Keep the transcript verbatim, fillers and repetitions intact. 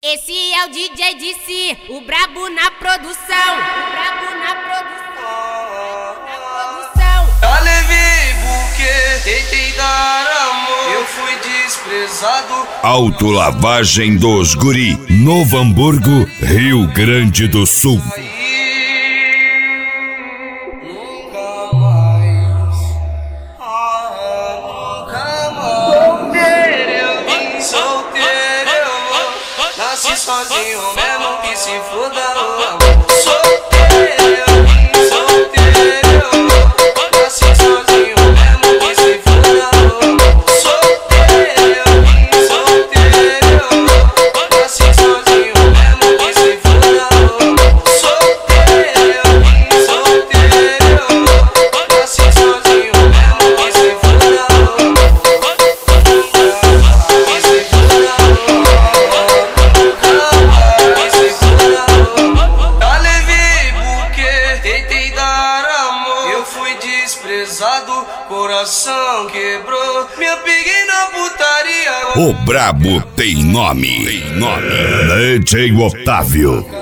Esse é o D J D C, o brabo na produção, o brabo na produção, na produção. Já levei buquê, tentei dar amor, eu fui desprezado. Autolavagem dos Guri, Novo Hamburgo, Rio Grande do Sul. Nunca mais, ah, nunca mais. Solteiro eu vim, solteiro eu vou. Nasci sozinho mesmo que se foda o amor. Solteiro eu vim, solteiro eu vou. Nasci sozinho mesmo que se foda o amor. Solteiro eu vim, solteiro eu vou. Nasci sozinho mesmo que se foda o amor. Solteiro eu vim, solteiro eu vou. Nasci sozinho mesmo que se foda o amor. Que se foda o amor. Já levei buquê, tentei dar amor, eu fui desprezado, coração quebrou, me apeguei na putaria. O brabo tem nome, tem nome. D J Otávio.